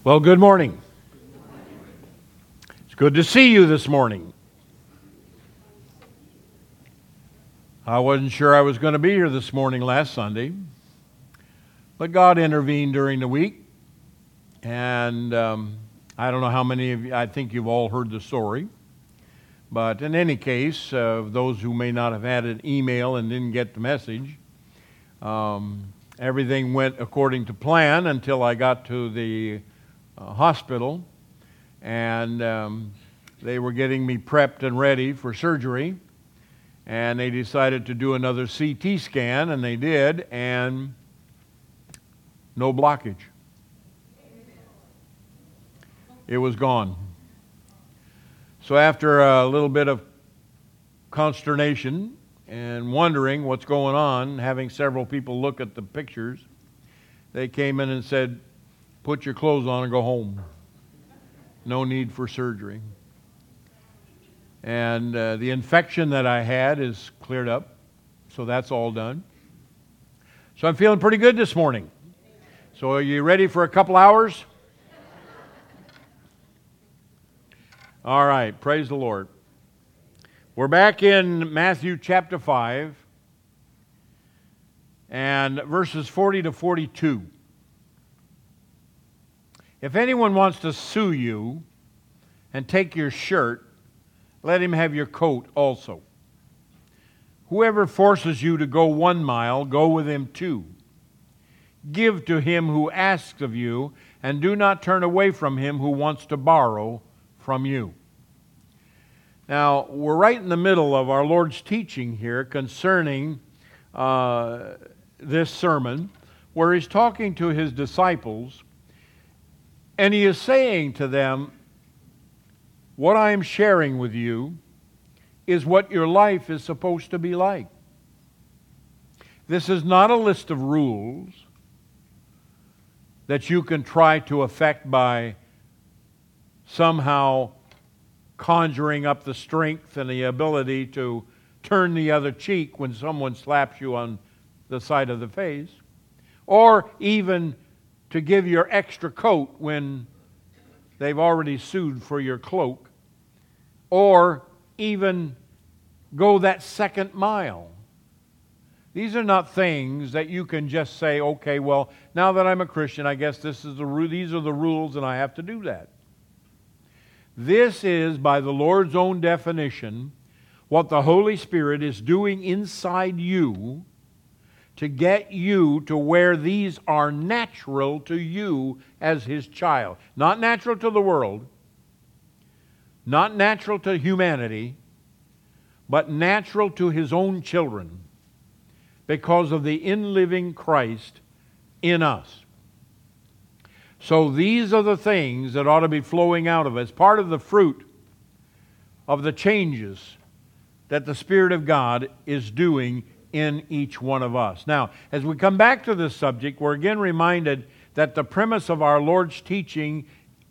Well, good morning. It's good to see you this morning. I wasn't sure I was going to be here this morning last Sunday, but God intervened during the week, and I don't know how many of you, I think you've all heard the story, but in any case, those who may not have had an email and didn't get the message, everything went according to plan until I got to the hospital, and they were getting me prepped and ready for surgery, and they decided to do another CT scan, and they did, and no blockage. It was gone. So after a little bit of consternation and wondering what's going on, having several people look at the pictures, they came in and said, "Put your clothes on and go home. No need for surgery." And the infection that I had is cleared up, so that's all done. So I'm feeling pretty good this morning. So are you ready for a couple hours? All right, praise the Lord. We're back in Matthew chapter 5 and verses 40 to 42. If anyone wants to sue you and take your shirt, let him have your coat also. Whoever forces you to go 1 mile, go with him 2. Give to him who asks of you, and do not turn away from him who wants to borrow from you. Now, we're right in the middle of our Lord's teaching here concerning this sermon, where He's talking to His disciples, and He is saying to them, what I am sharing with you is what your life is supposed to be like. This is not a list of rules that you can try to affect by somehow conjuring up the strength and the ability to turn the other cheek when someone slaps you on the side of the face, or even to give your extra coat when they've already sued for your cloak, or even go that second mile. These are not things that you can just say, okay, well, now that I'm a Christian, I guess these are the rules and I have to do that. This is, by the Lord's own definition, what the Holy Spirit is doing inside you to get you to where these are natural to you as His child. Not natural to the world, not natural to humanity, but natural to His own children because of the in-living Christ in us. So these are the things that ought to be flowing out of us, part of the fruit of the changes that the Spirit of God is doing in each one of us. Now, as we come back to this subject, we're again reminded that the premise of our Lord's teaching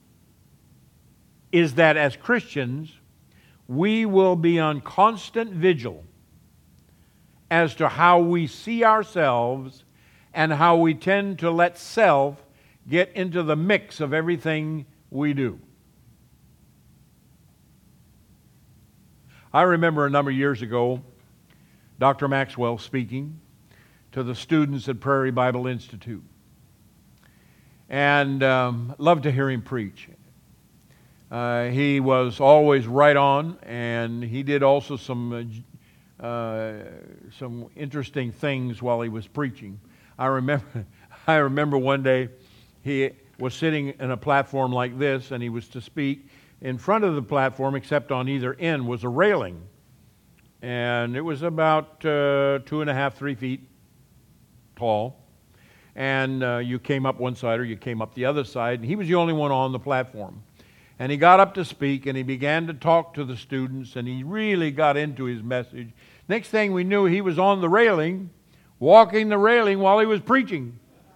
is that as Christians, we will be on constant vigil as to how we see ourselves and how we tend to let self get into the mix of everything we do. I remember a number of years ago, Dr. Maxwell speaking to the students at Prairie Bible Institute. And loved to hear him preach. He was always right on, and he did also some interesting things while he was preaching. I remember one day he was sitting in a platform like this, and he was to speak. In front of the platform, except on either end, was a railing. And it was about 2.5, 3 feet tall. And you came up one side or you came up the other side. And he was the only one on the platform. And he got up to speak, and he began to talk to the students, and he really got into his message. Next thing we knew, he was on the railing, walking the railing while he was preaching.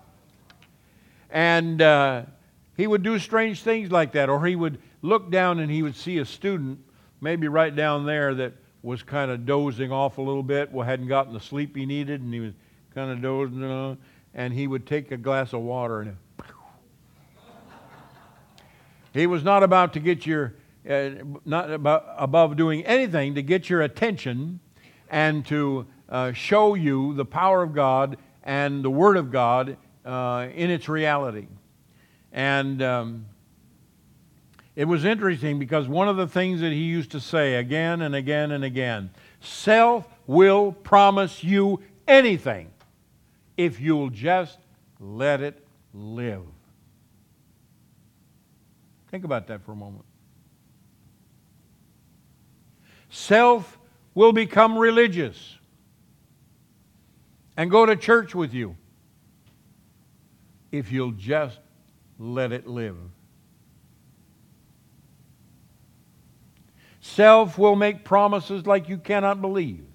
And he would do strange things like that, or he would look down and he would see a student, maybe right down there, that was kind of dozing off a little bit, hadn't gotten the sleep he needed, and he was kind of dozing, and he would take a glass of water and He was not about to get not above doing anything to get your attention and to show you the power of God and the Word of God in its reality. And it was interesting because one of the things that he used to say again and again and again, self will promise you anything if you'll just let it live. Think about that for a moment. Self will become religious and go to church with you if you'll just let it live. Self will make promises like you cannot believe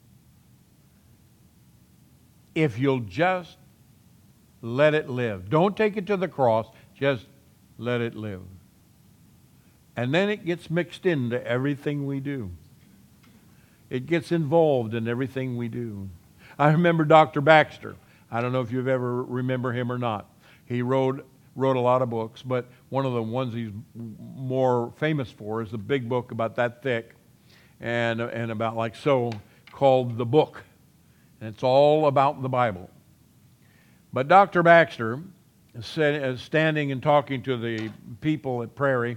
if you'll just let it live. Don't take it to the cross, just let it live. And then it gets mixed into everything we do. It gets involved in everything we do. I remember Dr. Baxter. I don't know if you've ever remember him or not. He wrote a lot of books, but one of the ones he's more famous for is a big book about that thick and about like so, called The Book. And it's all about the Bible. But Dr. Baxter, standing and talking to the people at Prairie,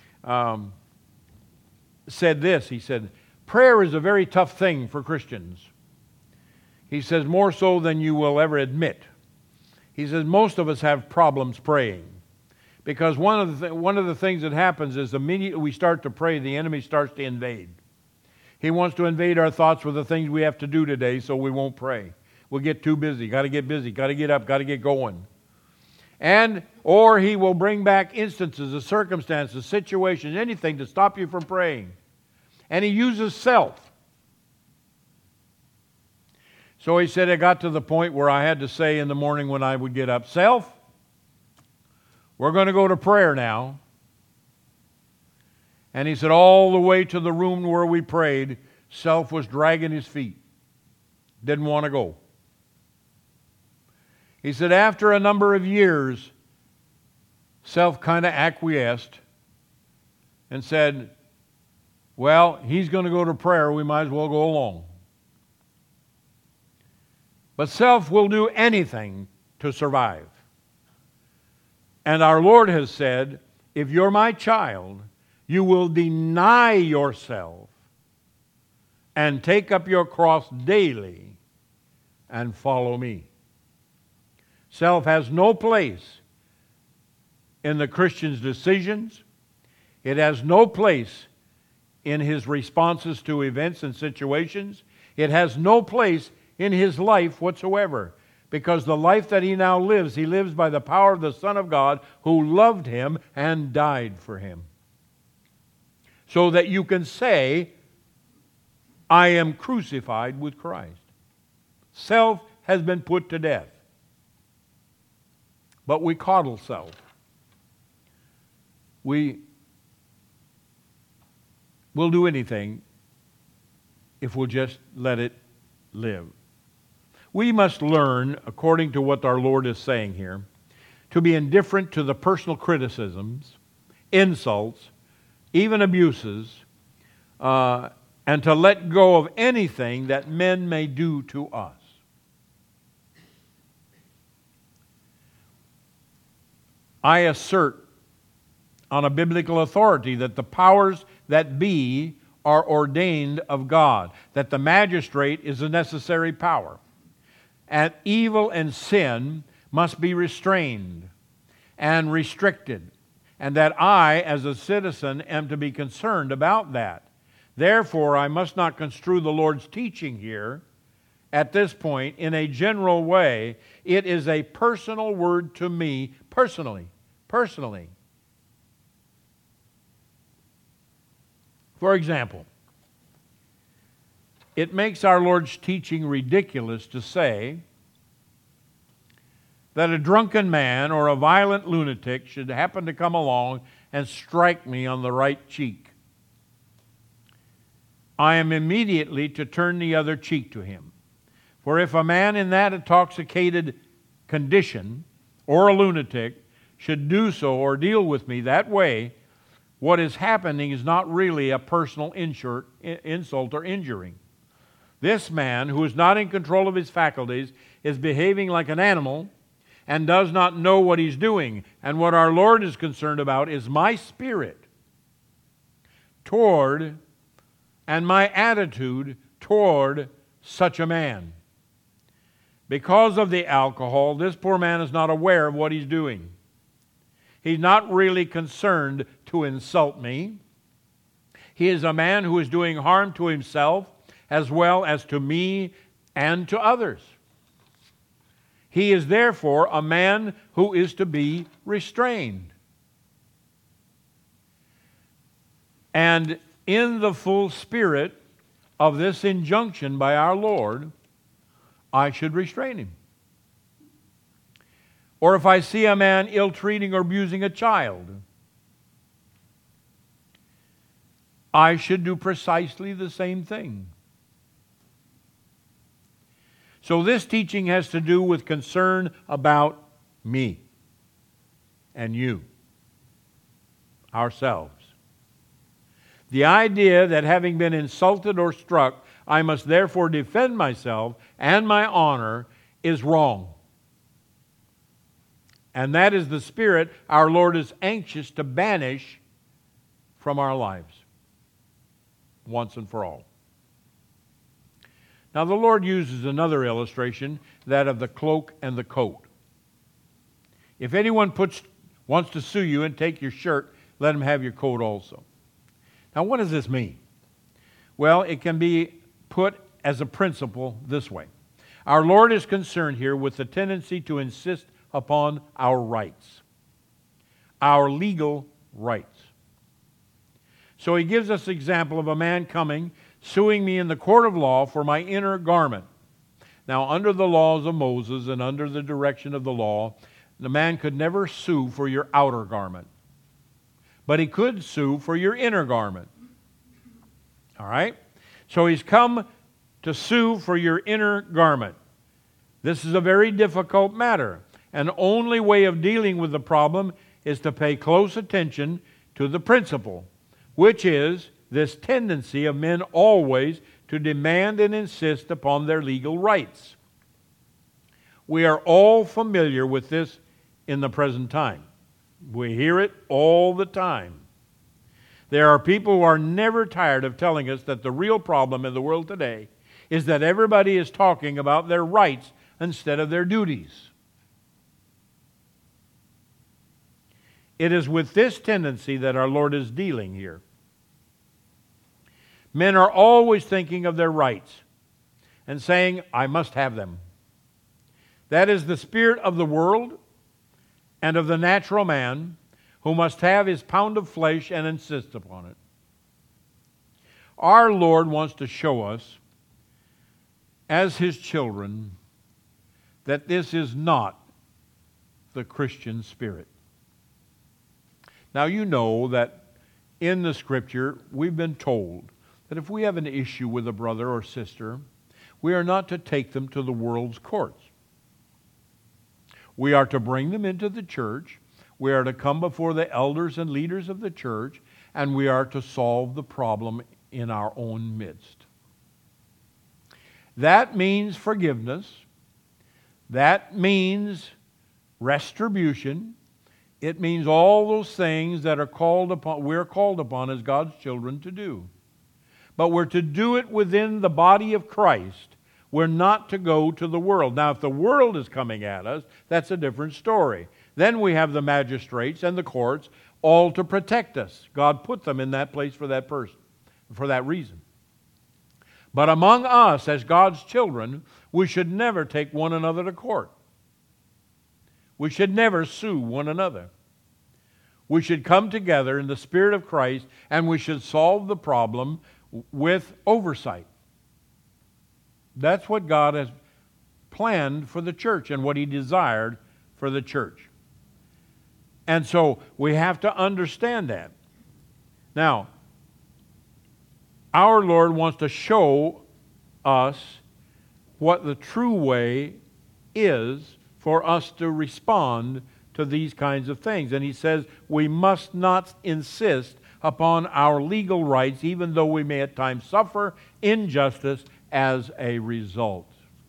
said this. He said, prayer is a very tough thing for Christians. He says, more so than you will ever admit. He says, most of us have problems praying. Because one of the things that happens is immediately we start to pray, the enemy starts to invade. He wants to invade our thoughts with the things we have to do today, so we won't pray. We'll get too busy, got to get up, got to get going. Or he will bring back instances of circumstances, situations, anything to stop you from praying. And he uses self. So he said, it got to the point where I had to say in the morning when I would get up, self, we're going to go to prayer now. And he said, all the way to the room where we prayed, self was dragging his feet. Didn't want to go. He said, after a number of years, self kind of acquiesced and said, well, he's going to go to prayer, we might as well go along. But self will do anything to survive. And our Lord has said, if you're my child, you will deny yourself and take up your cross daily and follow me. Self has no place in the Christian's decisions. It has no place in his responses to events and situations. It has no place in his life whatsoever. Because the life that he now lives, he lives by the power of the Son of God who loved him and died for him. So that you can say, I am crucified with Christ. Self has been put to death. But we coddle self. We will do anything if we'll just let it live. We must learn, according to what our Lord is saying here, to be indifferent to the personal criticisms, insults, even abuses, and to let go of anything that men may do to us. I assert on a biblical authority that the powers that be are ordained of God, that the magistrate is a necessary power. And evil and sin must be restrained and restricted, and that I, as a citizen, am to be concerned about that. Therefore, I must not construe the Lord's teaching here at this point in a general way. It is a personal word to me, personally. For example, it makes our Lord's teaching ridiculous to say that a drunken man or a violent lunatic should happen to come along and strike me on the right cheek. I am immediately to turn the other cheek to him. For if a man in that intoxicated condition or a lunatic should do so or deal with me that way, what is happening is not really a personal insult or injury. This man, who is not in control of his faculties, is behaving like an animal and does not know what he's doing. And what our Lord is concerned about is my spirit toward and my attitude toward such a man. Because of the alcohol, this poor man is not aware of what he's doing. He's not really concerned to insult me. He is a man who is doing harm to himself as well as to me and to others. He is therefore a man who is to be restrained. And in the full spirit of this injunction by our Lord, I should restrain him. Or if I see a man ill-treating or abusing a child, I should do precisely the same thing. So this teaching has to do with concern about me and you, ourselves. The idea that having been insulted or struck, I must therefore defend myself and my honor is wrong. And that is the spirit our Lord is anxious to banish from our lives once and for all. Now the Lord uses another illustration, that of the cloak and the coat. If anyone wants to sue you and take your shirt, let him have your coat also. Now what does this mean? Well, it can be put as a principle this way. Our Lord is concerned here with the tendency to insist upon our rights, our legal rights. So he gives us an example of a man coming, suing me in the court of law for my inner garment. Now, under the laws of Moses and under the direction of the law, the man could never sue for your outer garment, but he could sue for your inner garment. All right? So he's come to sue for your inner garment. This is a very difficult matter. And the only way of dealing with the problem is to pay close attention to the principle, which is this tendency of men always to demand and insist upon their legal rights. We are all familiar with this in the present time. We hear it all the time. There are people who are never tired of telling us that the real problem in the world today is that everybody is talking about their rights instead of their duties. It is with this tendency that our Lord is dealing here. Men are always thinking of their rights and saying, I must have them. That is the spirit of the world and of the natural man, who must have his pound of flesh and insist upon it. Our Lord wants to show us, as His children, that this is not the Christian spirit. Now you know that in the Scripture we've been told that if we have an issue with a brother or sister, we are not to take them to the world's courts. We are to bring them into the church. We are to come before the elders and leaders of the church, and we are to solve the problem in our own midst. That means forgiveness. That means retribution. It means all those things that are we're called upon as God's children to do. But we're to do it within the body of Christ. We're not to go to the world. Now, if the world is coming at us, that's a different story. Then we have the magistrates and the courts all to protect us. God put them in that place for that person, for that reason. But among us, as God's children, we should never take one another to court. We should never sue one another. We should come together in the Spirit of Christ, and we should solve the problem with oversight. That's what God has planned for the church and what He desired for the church. And so we have to understand that. Now, our Lord wants to show us what the true way is for us to respond to these kinds of things. And he says we must not insist upon our legal rights, even though we may at times suffer injustice as a result.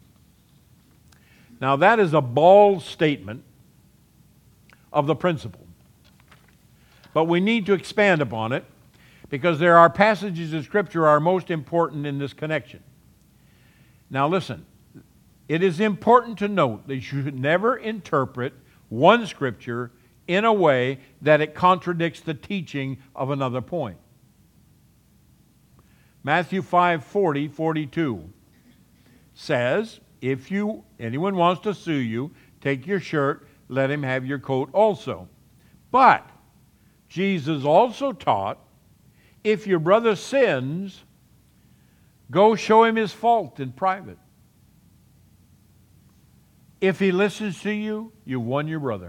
Now that is a bald statement of the principle. But we need to expand upon it, because there are passages in Scripture are most important in this connection. Now listen, it is important to note that you should never interpret one Scripture in a way that it contradicts the teaching of another point. Matthew 5:42 says, if anyone wants to sue you, take your shirt, let him have your coat also. But Jesus also taught, if your brother sins, go show him his fault in private. If he listens to you, you've won your brother.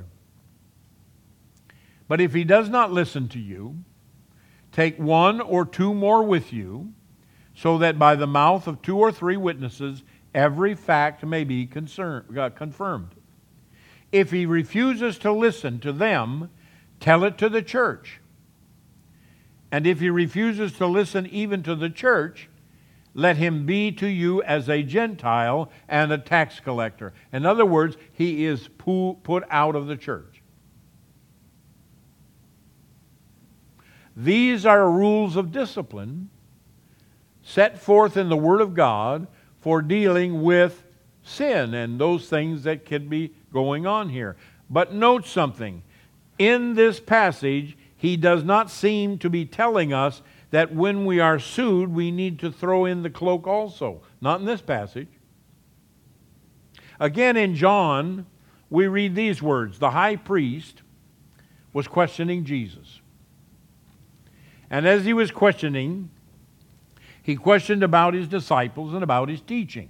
But if he does not listen to you, take one or two more with you, so that by the mouth of 2 or 3 witnesses every fact may be confirmed. If he refuses to listen to them, tell it to the church. And if he refuses to listen even to the church, let him be to you as a Gentile and a tax collector. In other words, he is put out of the church. These are rules of discipline set forth in the Word of God for dealing with sin and those things that could be going on here. But note something. In this passage, he does not seem to be telling us that when we are sued, we need to throw in the cloak also. Not in this passage. Again, in John, we read these words. The high priest was questioning Jesus. And as he was questioning, he questioned about his disciples and about his teaching.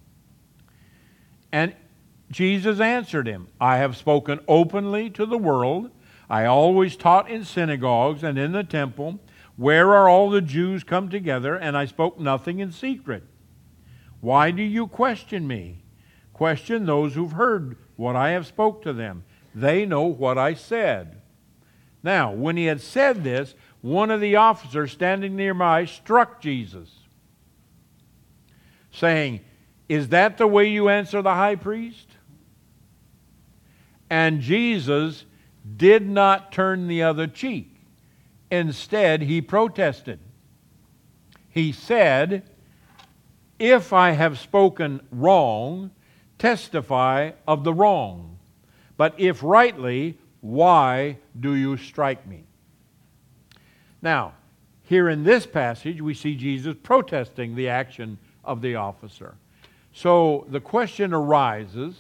And Jesus answered him, I have spoken openly to the world. I always taught in synagogues and in the temple, where are all the Jews come together, and I spoke nothing in secret. Why do you question me? Question those who've heard what I have spoke to them. They know what I said. Now, when he had said this, one of the officers standing nearby struck Jesus, saying, is that the way you answer the high priest? And Jesus did not turn the other cheek. Instead, he protested. He said, if I have spoken wrong, testify of the wrong. But if rightly, why do you strike me? Now, here in this passage, we see Jesus protesting the action of the officer. So the question arises,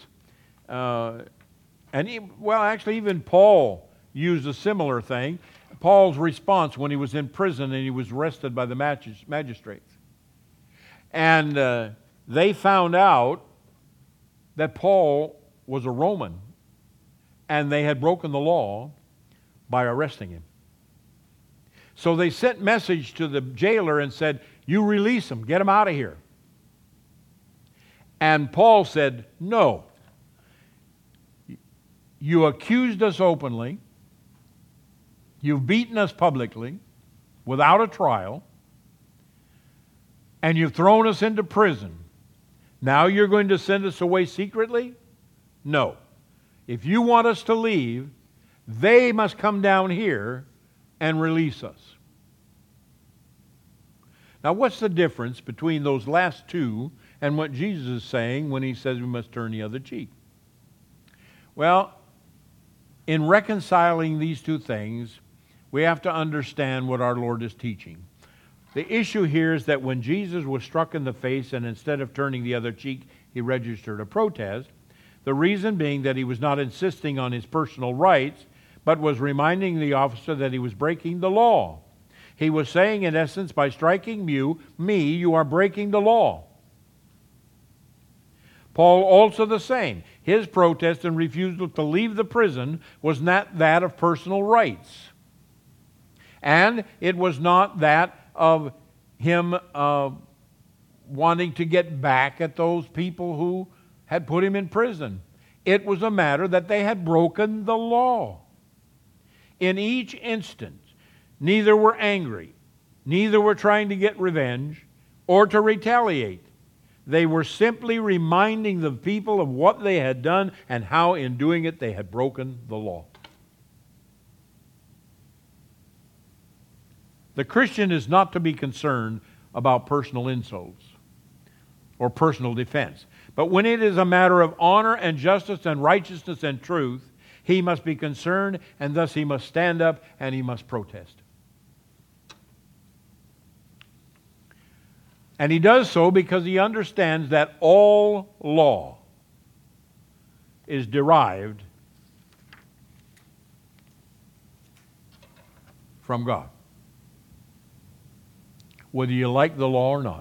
even Paul used a similar thing. Paul's response when he was in prison and he was arrested by the magistrates. And they found out that Paul was a Roman and they had broken the law by arresting him. So they sent message to the jailer and said, you release him, get him out of here. And Paul said, no. You accused us openly. You've beaten us publicly without a trial. And you've thrown us into prison. Now you're going to send us away secretly? No. If you want us to leave, they must come down here and release us. Now, what's the difference between those last two and what Jesus is saying when he says we must turn the other cheek? Well, in reconciling these two things, we have to understand what our Lord is teaching. The issue here is that when Jesus was struck in the face and instead of turning the other cheek, he registered a protest, the reason being that he was not insisting on his personal rights, but was reminding the officer that he was breaking the law. He was saying, in essence, by striking me, you are breaking the law. Paul also the same. His protest and refusal to leave the prison was not that of personal rights. And it was not that of him wanting to get back at those people who had put him in prison. it was a matter that they had broken the law. In each instance, neither were angry, neither were trying to get revenge or to retaliate. They were simply reminding the people of what they had done and how in doing it they had broken the law. The Christian is not to be concerned about personal insults or personal defense. But when it is a matter of honor and justice and righteousness and truth, he must be concerned, and thus he must stand up and he must protest. And he does so because he understands that all law is derived from God, whether you like the law or not.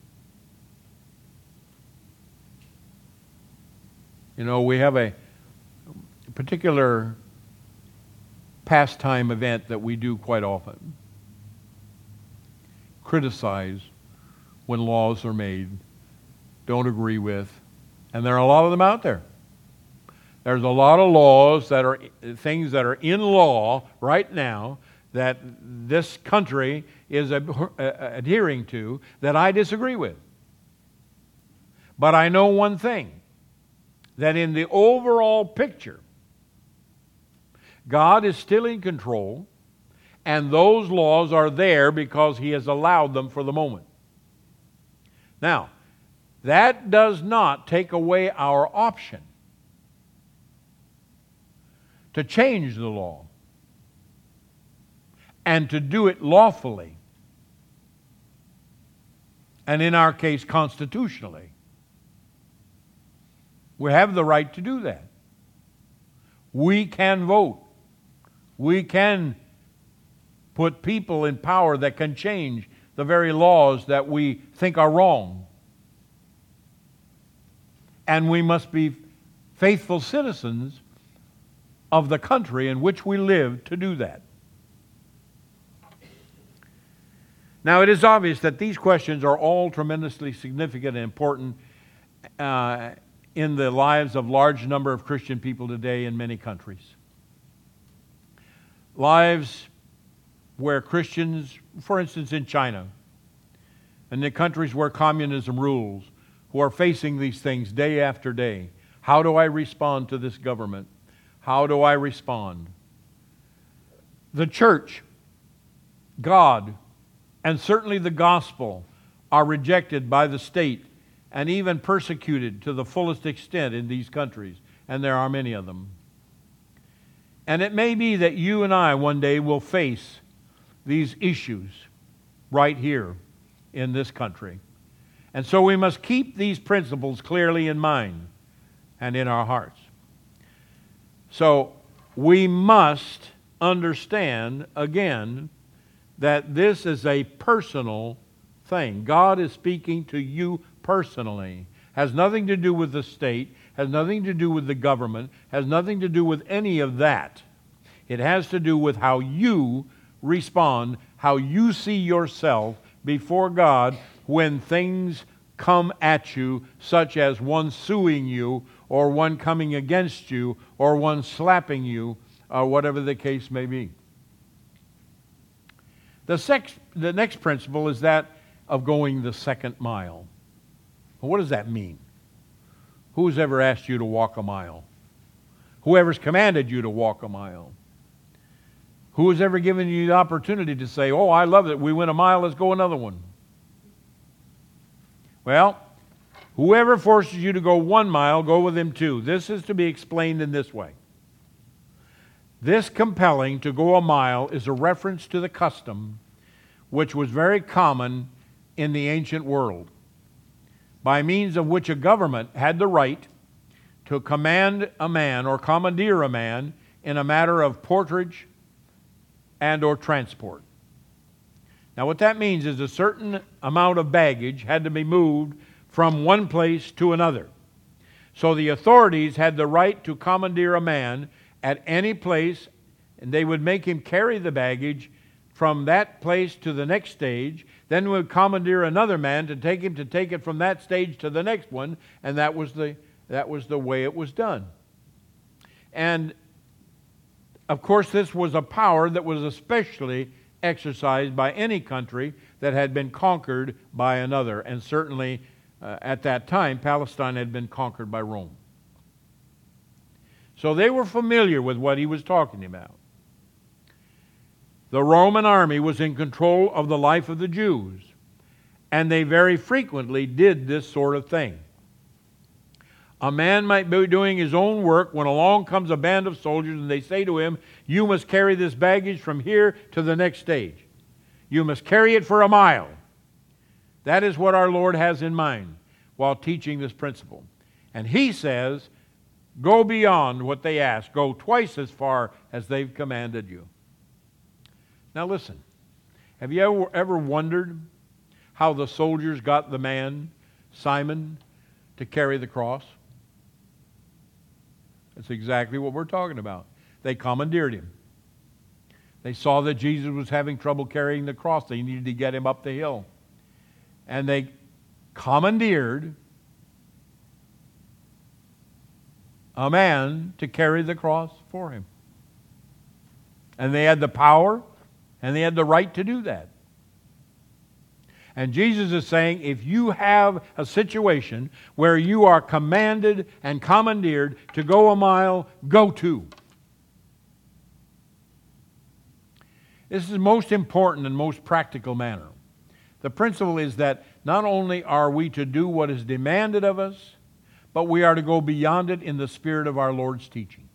You know, we have a particular pastime event that we do quite often. Criticize when laws are made, don't agree with, and there are a lot of them out there. There's a lot of laws that are things that are in law right now that this country is adhering to that I disagree with. But I know one thing, that in the overall picture, God is still in control, and those laws are there because He has allowed them for the moment. Now, that does not take away our option to change the law and to do it lawfully, and in our case, constitutionally. We have the right to do that. We can vote. We can put people in power that can change the very laws that we think are wrong. And we must be faithful citizens of the country in which we live to do that. Now, it is obvious that these questions are all tremendously significant and important in the lives of large number of Christian people today in many countries. Lives where Christians, for instance in China, and the countries where communism rules, who are facing these things day after day. How do I respond to this government? How do I respond? The church, God, and certainly the gospel are rejected by the state and even persecuted to the fullest extent in these countries, and there are many of them. And it may be that you and I one day will face these issues right here in this country. And so we must keep these principles clearly in mind and in our hearts. So we must understand again that this is a personal thing. God is speaking to you personally. Has nothing to do with the state, has nothing to do with the government, has nothing to do with any of that. It has to do with how you respond, how you see yourself before God when things come at you, such as one suing you, or one coming against you, or one slapping you, or whatever the case may be. The next principle is that of going the second mile. Well, what does that mean? Who's ever asked you to walk a mile? Whoever's commanded you to walk a mile? Who has ever given you the opportunity to say, oh, I love it, we went a mile, let's go another one? Well, whoever forces you to go 1 mile, go with him 2. This is to be explained in this way. This compelling to go a mile is a reference to the custom which was very common in the ancient world, by means of which a government had the right to command a man or commandeer a man in a matter of porterage and or transport. Now what that means is a certain amount of baggage had to be moved from one place to another. So the authorities had the right to commandeer a man at any place, and they would make him carry the baggage from that place to the next stage, then would commandeer another man to take it from that stage to the next one, and that was the way it was done. And, of course, this was a power that was especially exercised by any country that had been conquered by another. And certainly, at that time, Palestine had been conquered by Rome. So they were familiar with what he was talking about. The Roman army was in control of the life of the Jews, and they very frequently did this sort of thing. A man might be doing his own work when along comes a band of soldiers and they say to him, "You must carry this baggage from here to the next stage. You must carry it for a mile." That is what our Lord has in mind while teaching this principle. And He says, go beyond what they ask. Go twice as far as they've commanded you. Now listen, have you ever wondered how the soldiers got the man, Simon, to carry the cross? That's exactly what we're talking about. They commandeered him. They saw that Jesus was having trouble carrying the cross. They needed to get him up the hill. And they commandeered a man to carry the cross for him. And they had the power and they had the right to do that. And Jesus is saying, if you have a situation where you are commanded and commandeered to go a mile, go 2. This is most important and most practical manner. The principle is that not only are we to do what is demanded of us, but we are to go beyond it in the spirit of our Lord's teaching.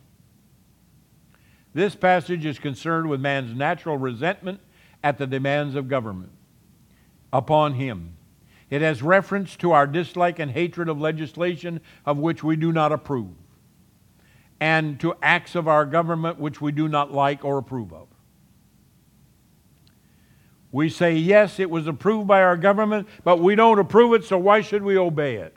This passage is concerned with man's natural resentment at the demands of government upon him. It has reference to our dislike and hatred of legislation of which we do not approve, and to acts of our government which we do not like or approve of. We say, yes, it was approved by our government, but we don't approve it, so why should we obey it?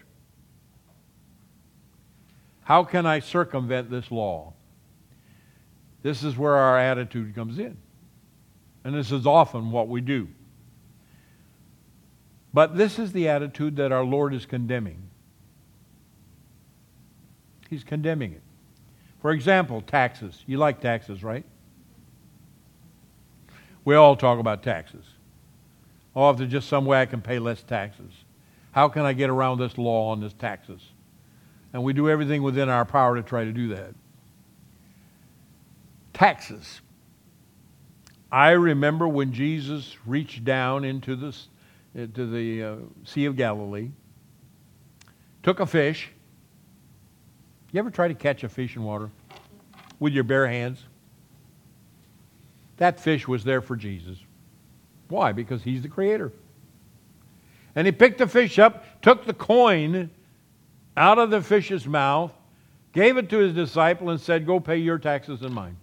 How can I circumvent this law? This is where our attitude comes in. And this is often what we do. But this is the attitude that our Lord is condemning. He's condemning it. For example, taxes. You like taxes, right? We all talk about taxes. Oh, if there's just some way I can pay less taxes. How can I get around this law on this taxes? And we do everything within our power to try to do that. Taxes. I remember when Jesus reached down into the Sea of Galilee, took a fish. You ever try to catch a fish in water with your bare hands? That fish was there for Jesus. Why? Because He's the Creator. And He picked the fish up, took the coin out of the fish's mouth, gave it to His disciple, and said, go pay your taxes and mine.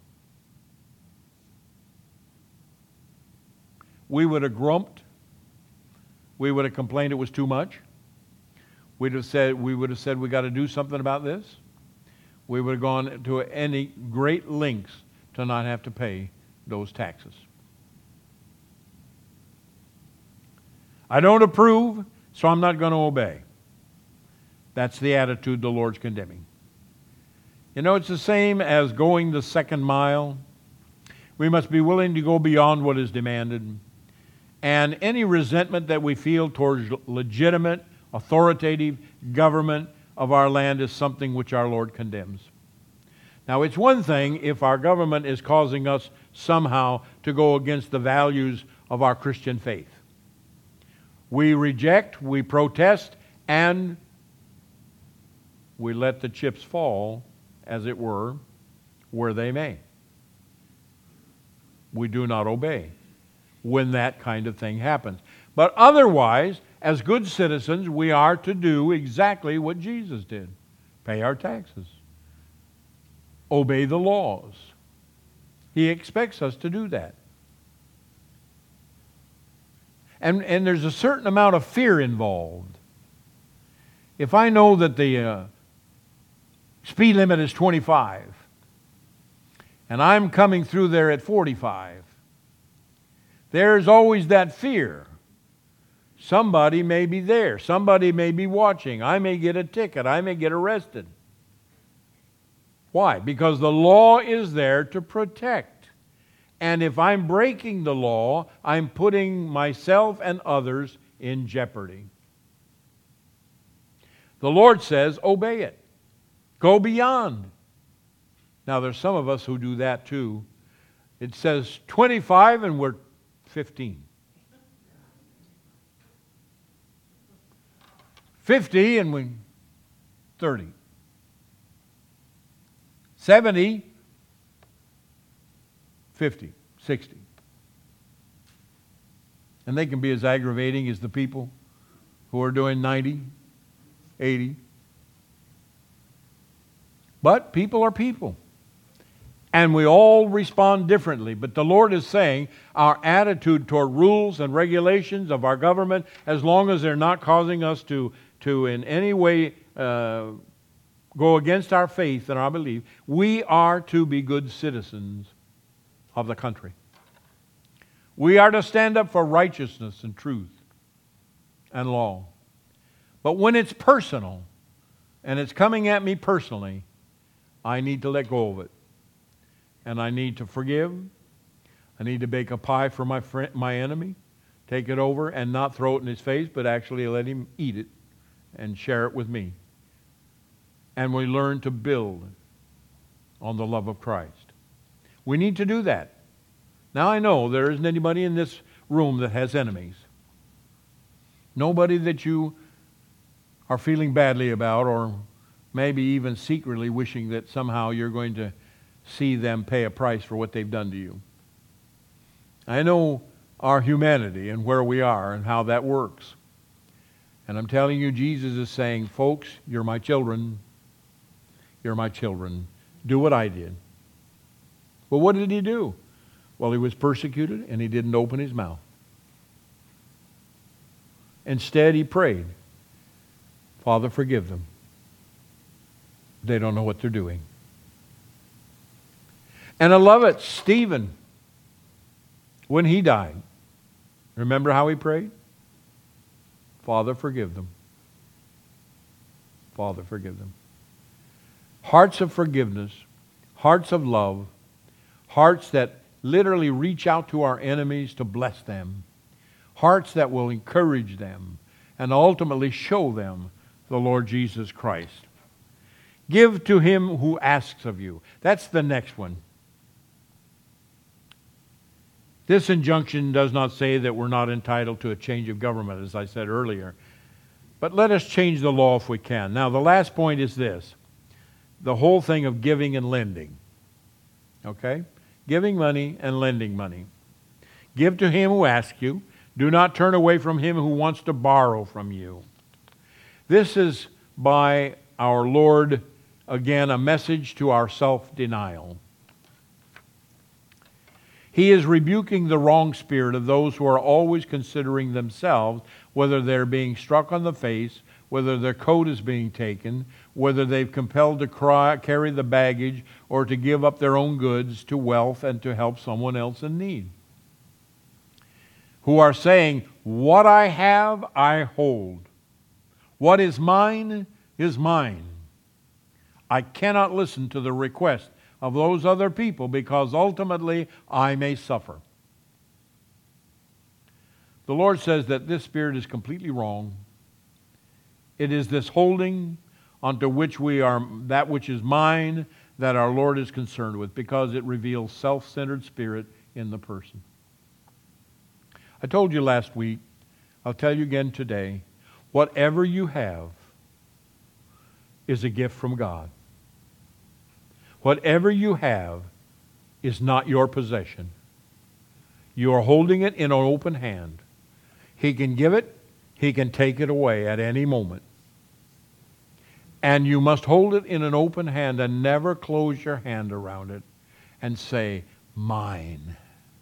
We would have grumped. We would have complained it was too much. We would have said we got to do something about this. We would have gone to any great lengths to not have to pay those taxes. I don't approve, so I'm not going to obey. That's the attitude the Lord's condemning. You know, it's the same as going the second mile. We must be willing to go beyond what is demanded. And any resentment that we feel towards legitimate, authoritative government of our land is something which our Lord condemns. Now, it's one thing if our government is causing us somehow to go against the values of our Christian faith. We reject, we protest, and we let the chips fall, as it were, where they may. We do not obey when that kind of thing happens. But otherwise, as good citizens, we are to do exactly what Jesus did. Pay our taxes. Obey the laws. He expects us to do that. And there's a certain amount of fear involved. If I know that the speed limit is 25, and I'm coming through there at 45, there's always that fear. Somebody may be there. Somebody may be watching. I may get a ticket. I may get arrested. Why? Because the law is there to protect. And if I'm breaking the law, I'm putting myself and others in jeopardy. The Lord says, obey it. Go beyond. Now, there's some of us who do that too. It says 25 and we're 15. 50 and we're 30. 70, 50, 60. And they can be as aggravating as the people who are doing 90, 80. But people are people. And we all respond differently. But the Lord is saying our attitude toward rules and regulations of our government, as long as they're not causing us to in any way go against our faith and our belief, we are to be good citizens of the country. We are to stand up for righteousness and truth and law. But when it's personal, and it's coming at me personally, I need to let go of it. And I need to forgive. I need to bake a pie for my enemy, take it over and not throw it in his face, but actually let him eat it and share it with me. And we learn to build on the love of Christ. We need to do that. Now I know there isn't anybody in this room that has enemies. Nobody that you are feeling badly about, or maybe even secretly wishing that somehow you're going to see them pay a price for what they've done to you. I know our humanity and where we are and how that works. And I'm telling you, Jesus is saying, folks, you're my children. You're my children. Do what I did. Well, what did he do? Well, he was persecuted and he didn't open his mouth. Instead, he prayed, Father, forgive them. They don't know what they're doing. And I love it, Stephen, when he died, remember how he prayed? Father, forgive them. Father, forgive them. Hearts of forgiveness, hearts of love, hearts that literally reach out to our enemies to bless them, hearts that will encourage them and ultimately show them the Lord Jesus Christ. Give to him who asks of you. That's the next one. This injunction does not say that we're not entitled to a change of government, as I said earlier. But let us change the law if we can. Now, the last point is this. The whole thing of giving and lending. Okay? Giving money and lending money. Give to him who asks you. Do not turn away from him who wants to borrow from you. This is by our Lord, again, a message to our self-denial. He is rebuking the wrong spirit of those who are always considering themselves, whether they're being struck on the face, whether their coat is being taken, whether they've compelled to carry the baggage, or to give up their own goods to wealth and to help someone else in need. Who are saying, what I have, I hold. What is mine is mine. I cannot listen to the request of those other people because ultimately I may suffer. The Lord says that this spirit is completely wrong. It is this holding onto which we are, that which is mine, that our Lord is concerned with, because it reveals self-centered spirit in the person. I told you last week, I'll tell you again today, whatever you have is a gift from God. Whatever you have is not your possession. You are holding it in an open hand. He can give it, he can take it away at any moment. And you must hold it in an open hand and never close your hand around it and say, mine.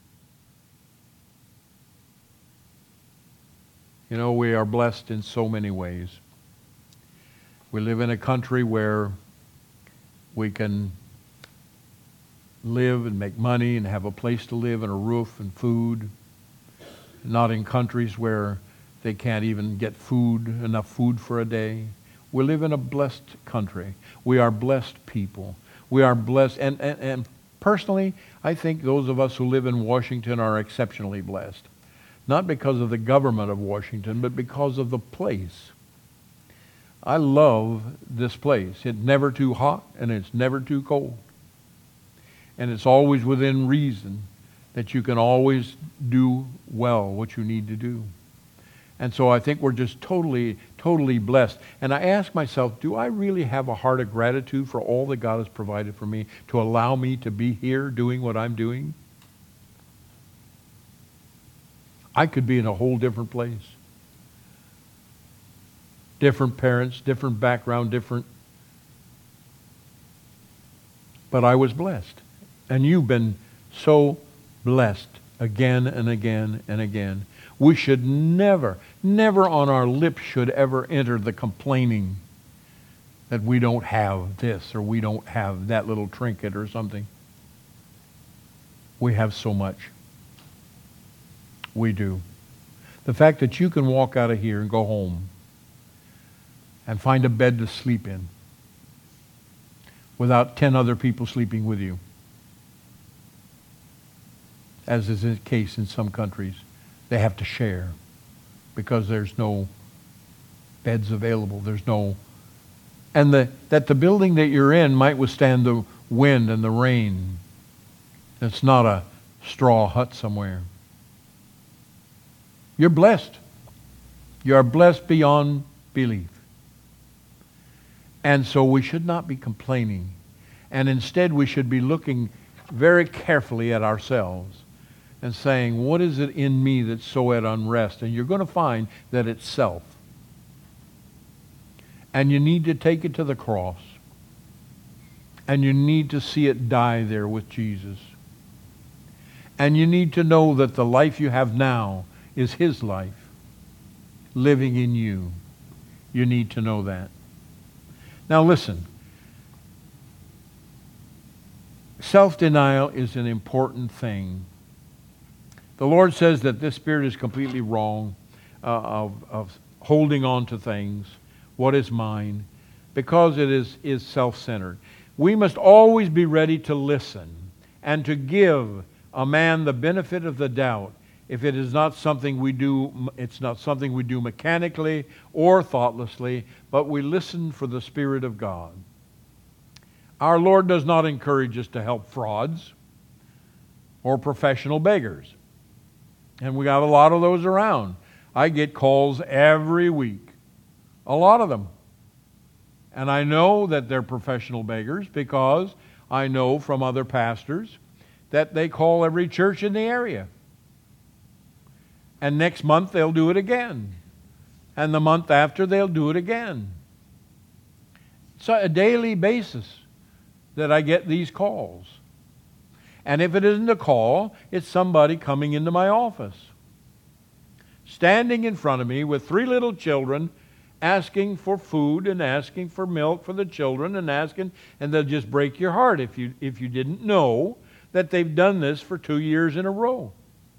You know, we are blessed in so many ways. We live in a country where we can live and make money and have a place to live and a roof and food. Not in countries where they can't even get food, enough food for a day. We live in a blessed country. We are blessed people. We are blessed. And personally, I think those of us who live in Washington are exceptionally blessed. Not because of the government of Washington, but because of the place. I love this place. It's never too hot and it's never too cold. And it's always within reason that you can always do well what you need to do. And so I think we're just totally blessed. And I ask myself, do I really have a heart of gratitude for all that God has provided for me to allow me to be here doing what I'm doing? I could be in a whole different place. Different parents, different background, different. But I was blessed. And you've been so blessed again and again and again. We should never on our lips should ever enter the complaining that we don't have this or we don't have that little trinket or something. We have so much. We do. The fact that you can walk out of here and go home and find a bed to sleep in without 10 other people sleeping with you, as is the case in some countries. They have to share because there's no beds available. There's no... And that the building that you're in might withstand the wind and the rain. It's not a straw hut somewhere. You're blessed. You are blessed beyond belief. And so we should not be complaining. And instead we should be looking very carefully at ourselves and saying, what is it in me that's so at unrest? And you're going to find that it's self. And you need to take it to the cross. And you need to see it die there with Jesus. And you need to know that the life you have now is His life living in you. You need to know that. Now listen. Self-denial is an important thing. The Lord says that this spirit is completely wrong of holding on to things, what is mine, because it is self-centered. We must always be ready to listen and to give a man the benefit of the doubt if it is not something we do, it's not something we do mechanically or thoughtlessly, but we listen for the Spirit of God. Our Lord does not encourage us to help frauds or professional beggars. And we got a lot of those around. I get calls every week. A lot of them. And I know that they're professional beggars because I know from other pastors that they call every church in the area. And next month they'll do it again. And the month after they'll do it again. It's a daily basis that I get these calls. And if it isn't a call, it's somebody coming into my office, standing in front of me with 3 little children, asking for food and asking for milk for the children and they'll just break your heart if you didn't know that they've done this for 2 years in a row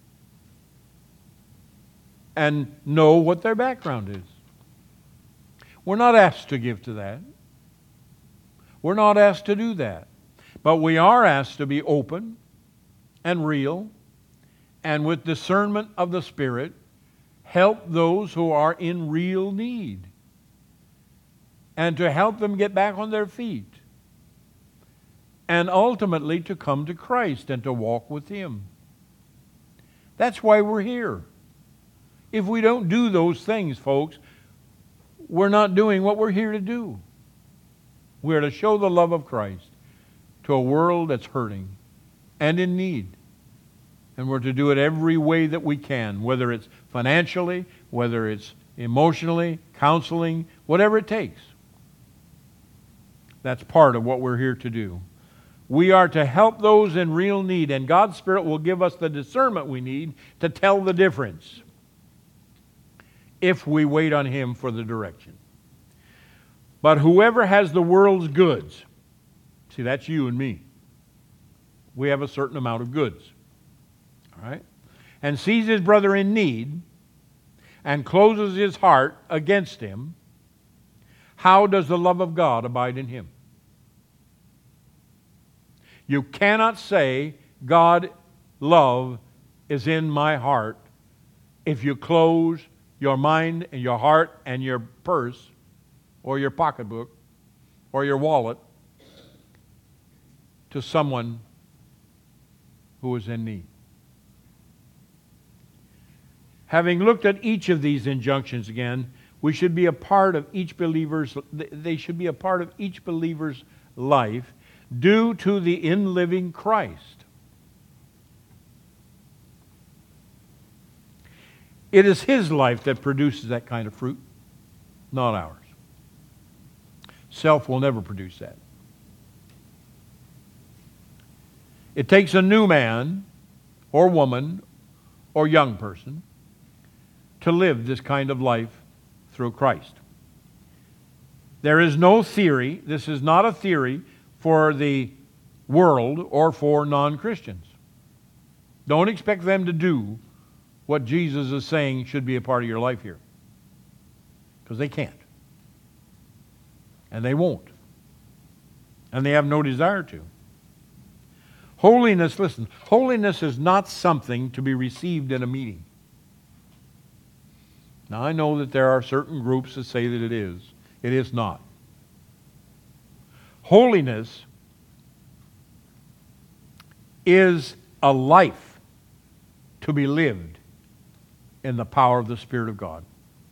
and know what their background is. We're not asked to give to that. We're not asked to do that. But we are asked to be open and real and with discernment of the Spirit help those who are in real need and to help them get back on their feet and ultimately to come to Christ and to walk with Him. That's why we're here. If we don't do those things, folks, we're not doing what we're here to do. We're to show the love of Christ to a world that's hurting and in need. And we're to do it every way that we can, whether it's financially, whether it's emotionally, counseling, whatever it takes. That's part of what we're here to do. We are to help those in real need, and God's Spirit will give us the discernment we need to tell the difference if we wait on Him for the direction. But whoever has the world's goods, see, that's you and me. We have a certain amount of goods. All right? And sees his brother in need and closes his heart against him, how does the love of God abide in him? You cannot say, God, love is in my heart, if you close your mind and your heart and your purse or your pocketbook or your wallet to someone who is in need. Having looked at each of these injunctions again, we should be a part of each believer's, they should be a part of each believer's life due to the in-living Christ. It is His life that produces that kind of fruit, not ours. Self will never produce that. It takes a new man or woman or young person to live this kind of life through Christ. There is no theory, this is not a theory for the world or for non-Christians. Don't expect them to do what Jesus is saying should be a part of your life here. Because they can't. And they won't. And they have no desire to. Holiness, listen, holiness is not something to be received in a meeting. Now, I know that there are certain groups that say that it is. It is not. Holiness is a life to be lived in the power of the Spirit of God.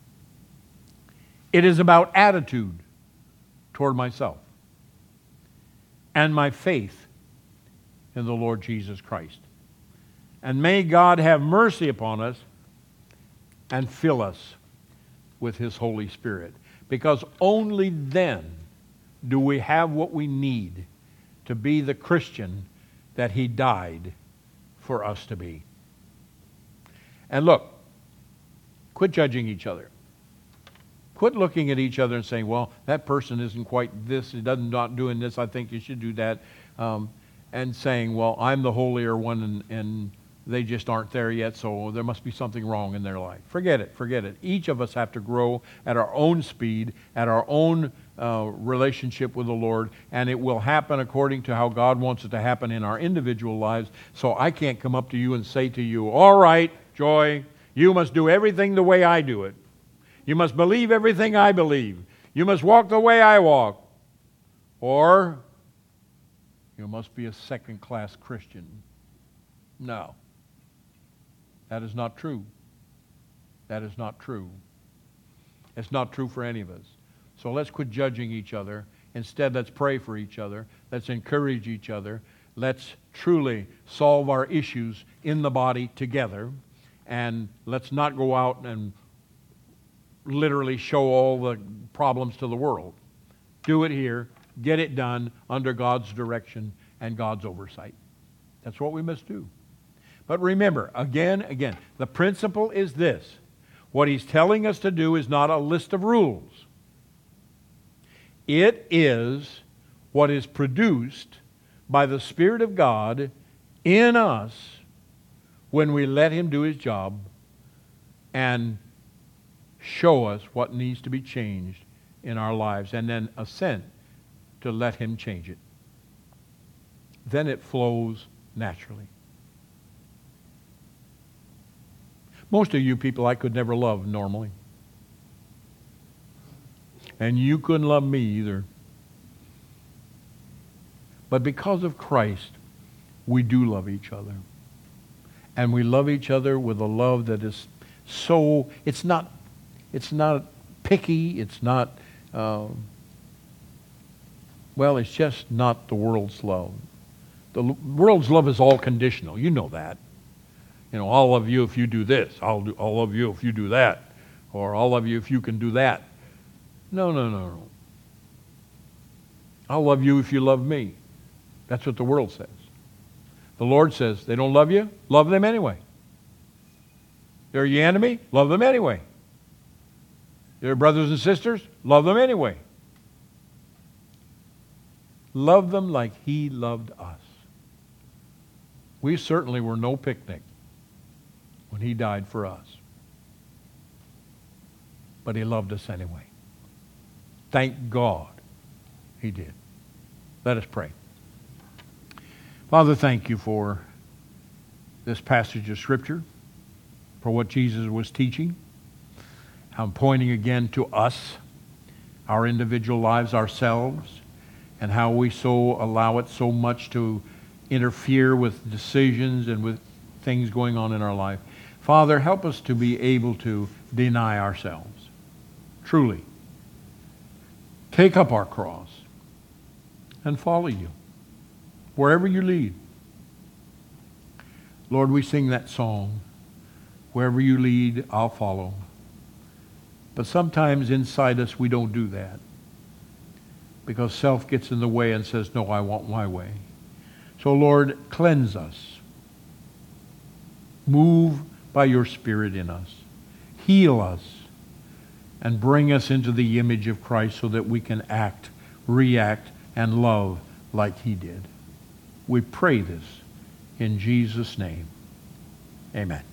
It is about attitude toward myself and my faith in the Lord Jesus Christ. And may God have mercy upon us and fill us with His Holy Spirit. Because only then do we have what we need to be the Christian that He died for us to be. And look, quit judging each other. Quit looking at each other and saying, well, that person isn't quite this, he doesn't not doing this, I think you should do that. And saying, well, I'm the holier one and they just aren't there yet, so there must be something wrong in their life. Forget it, forget it. Each of us have to grow at our own speed, at our own relationship with the Lord, and it will happen according to how God wants it to happen in our individual lives. So I can't come up to you and say to you, all right, Joy, you must do everything the way I do it. You must believe everything I believe. You must walk the way I walk. Or you must be a second-class Christian. No. That is not true. That is not true. It's not true for any of us. So let's quit judging each other. Instead, let's pray for each other. Let's encourage each other. Let's truly solve our issues in the body together. And let's not go out and literally show all the problems to the world. Do it here. Get it done under God's direction and God's oversight. That's what we must do. But remember, again, the principle is this. What He's telling us to do is not a list of rules. It is what is produced by the Spirit of God in us when we let Him do His job and show us what needs to be changed in our lives, and then assent to let Him change it. Then it flows naturally. Most of you people I could never love normally. And you couldn't love me either. But because of Christ, we do love each other. And we love each other with a love that is so, it's not picky, it's not, it's just not the world's love. The world's love is all conditional. You know that. You know, I'll love you if you do this. I'll love you if you do that. Or I'll love you if you can do that. No. I'll love you if you love me. That's what the world says. The Lord says, they don't love you? Love them anyway. They're your enemy? Love them anyway. They're brothers and sisters? Love them anyway. Love them like He loved us. We certainly were no picnic when He died for us. But He loved us anyway. Thank God He did. Let us pray. Father, thank you for this passage of Scripture, for what Jesus was teaching. I'm pointing again to us, our individual lives, ourselves, and how we so allow it so much to interfere with decisions and with things going on in our life. Father, help us to be able to deny ourselves. Truly. Take up our cross and follow you wherever you lead. Lord, we sing that song, wherever you lead, I'll follow. But sometimes inside us we don't do that because self gets in the way and says, no, I want my way. So Lord, cleanse us. Move by your Spirit in us. Heal us and bring us into the image of Christ so that we can act, react, and love like he did. We pray this in Jesus' name. Amen.